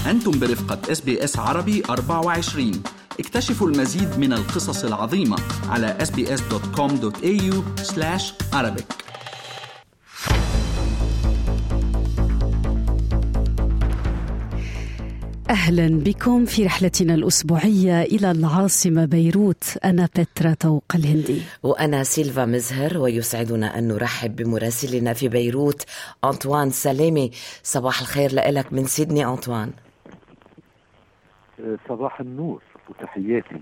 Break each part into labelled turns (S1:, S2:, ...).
S1: أنتم برفقة SBS عربي 24. اكتشفوا المزيد من القصص العظيمة على sbs.com.au/arabic.
S2: أهلا بكم في رحلتنا الأسبوعية إلى العاصمة بيروت. أنا بترا طوق الهندي
S3: وأنا سيلفا مزهر، ويسعدنا أن نرحب بمراسلنا في بيروت أنطوان سلامي. صباح الخير لك من سيدني أنطوان.
S4: صباح النور وتحياتي.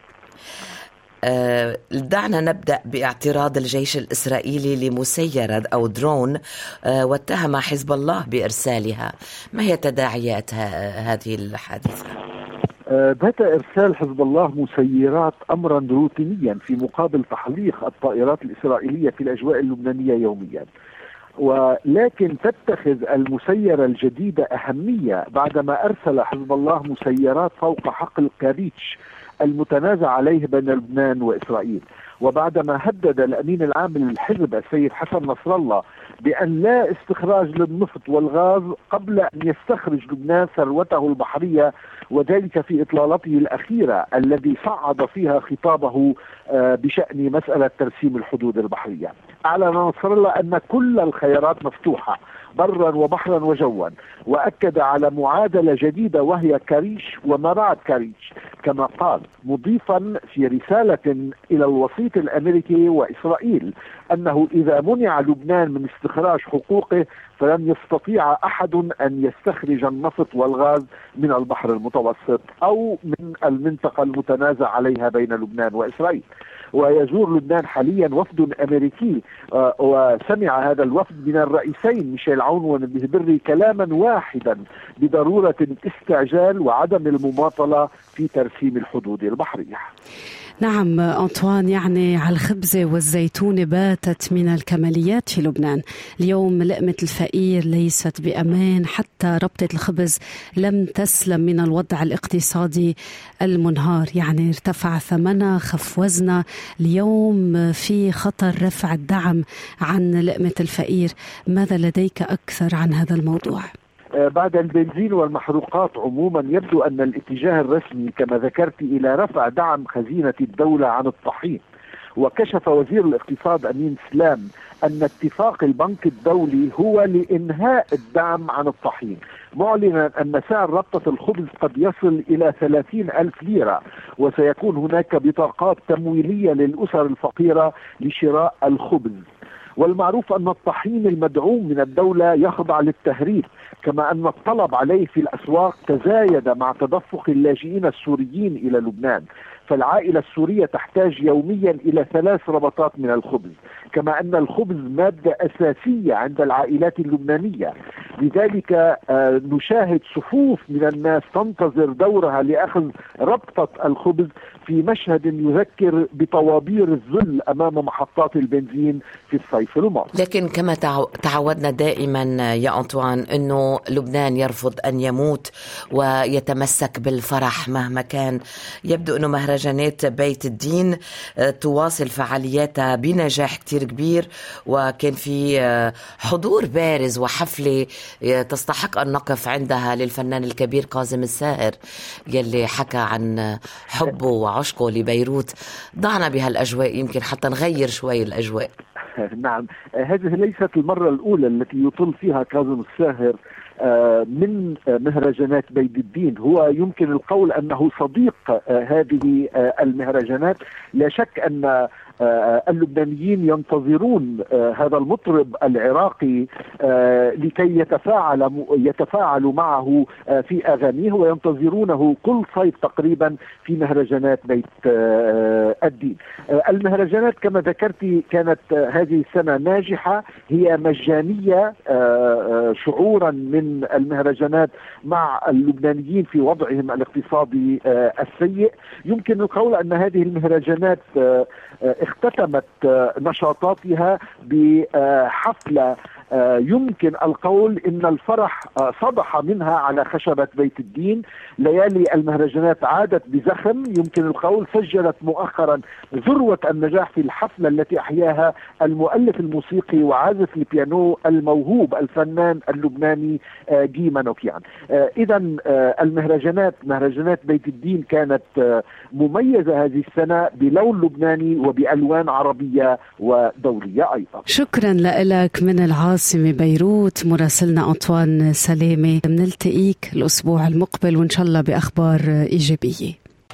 S3: دعنا نبدأ باعتراض الجيش الإسرائيلي لمسيرة أو درون واتهم حزب الله بإرسالها. ما هي تداعيات هذه الحادثة؟
S4: بات إرسال حزب الله مسيرات أمرا روتينيا في مقابل تحليق الطائرات الإسرائيلية في الأجواء اللبنانية يوميا، ولكن تتخذ المسيرة الجديدة أهمية بعدما أرسل حزب الله مسيرات فوق حقل كاريتش المتنازع عليه بين لبنان وإسرائيل، وبعدما هدد الأمين العام للحزب السيد حسن نصر الله بأن لا استخراج للنفط والغاز قبل أن يستخرج لبنان ثروته البحرية، وذلك في إطلالته الأخيرة الذي صعد فيها خطابه بشأن مسألة ترسيم الحدود البحرية. أعلن نصر الله أن كل الخيارات مفتوحة برا وبحرا وجوا، وأكد على معادلة جديدة وهي كاريش ومراد كاريش كما قال، مضيفا في رسالة إلى الوسيط الأمريكي وإسرائيل أنه إذا منع لبنان من استخراج حقوقه فلن يستطيع أحد أن يستخرج النفط والغاز من البحر المتوسط أو من المنطقة المتنازع عليها بين لبنان وإسرائيل. ويزور لبنان حاليا وفد أمريكي، وسمع هذا الوفد من الرئيسين ميشيل عون ونبيه بري كلاما واحدا بضرورة الاستعجال وعدم المماطلة في ترسيم الحدود البحرية.
S2: نعم أنطوان، يعني على الخبزة والزيتون باتت من الكماليات في لبنان. اليوم لقمة الفقير ليست بأمان، حتى ربطة الخبز لم تسلم من الوضع الاقتصادي المنهار، يعني ارتفع ثمنها خف وزنها. اليوم في خطر رفع الدعم عن لقمة الفقير. ماذا لديك أكثر عن هذا الموضوع؟
S4: بعد البنزين والمحروقات عموما يبدو أن الاتجاه الرسمي كما ذكرت إلى رفع دعم خزينة الدولة عن الطحين. وكشف وزير الاقتصاد أمين سلام أن اتفاق البنك الدولي هو لإنهاء الدعم عن الطحين، معلنا أن سعر ربطة الخبز قد يصل إلى 30,000 ليرة، وسيكون هناك بطاقات تمويلية للأسر الفقيرة لشراء الخبز. والمعروف أن الطحين المدعوم من الدولة يخضع للتهريب، كما أن الطلب عليه في الأسواق تزايد مع تدفق اللاجئين السوريين إلى لبنان، فالعائلة السورية تحتاج يوميا إلى 3 ربطات من الخبز، كما أن الخبز مادة أساسية عند العائلات اللبنانية. لذلك نشاهد صفوف من الناس تنتظر دورها لأخذ ربطة الخبز في مشهد يذكر بطوابير الذل أمام محطات البنزين في الصيف الماضي.
S3: لكن كما تعودنا دائما يا أنطوان أنه لبنان يرفض أن يموت ويتمسك بالفرح مهما كان. يبدو أنه مهرجانات بيت الدين تواصل فعالياتها بنجاح كتير كبير، وكان في حضور بارز وحفلة تستحق أن نقف عندها للفنان الكبير كاظم الساهر يلي حكى عن حبه وعشقه لبيروت. ضعنا بهالأجواء يمكن حتى نغير شوي الأجواء.
S4: نعم، هذه ليست المرة الأولى التي يطل فيها كاظم الساهر من مهرجانات بيت الدين. هو يمكن القول أنه صديق هذه المهرجانات. لا شك أن اللبنانيين ينتظرون هذا المطرب العراقي لكي يتفاعلوا معه في أغانيه، وينتظرونه كل صيف تقريبا في مهرجانات بيت الدين. المهرجانات كما ذكرت كانت هذه السنة ناجحة، هي مجانية شعورا من المهرجانات مع اللبنانيين في وضعهم الاقتصادي السيء. يمكن القول أن هذه المهرجانات اختتمت نشاطاتها بحفلة يمكن القول إن الفرح صدح منها على خشبة بيت الدين. ليالي المهرجانات عادت بزخم، يمكن القول سجلت مؤخرا ذروة النجاح في الحفلة التي أحياها المؤلف الموسيقي وعازف البيانو الموهوب الفنان اللبناني جي مانوكيان. إذا المهرجانات، مهرجانات بيت الدين كانت مميزة هذه السنة بلون لبناني وبألوان عربية ودولية أيضا.
S2: شكرا لك من العاصمة بيروت مراسلنا أنطوان سلامة. بنلتقيك الأسبوع المقبل وإن شاء الله بأخبار إيجابية.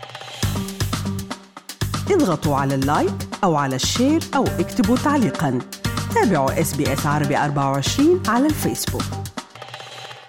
S5: اضغطوا على اللايك أو على الشير أو اكتبوا تعليقا. تابعوا SBS عربي 24 على الفيسبوك.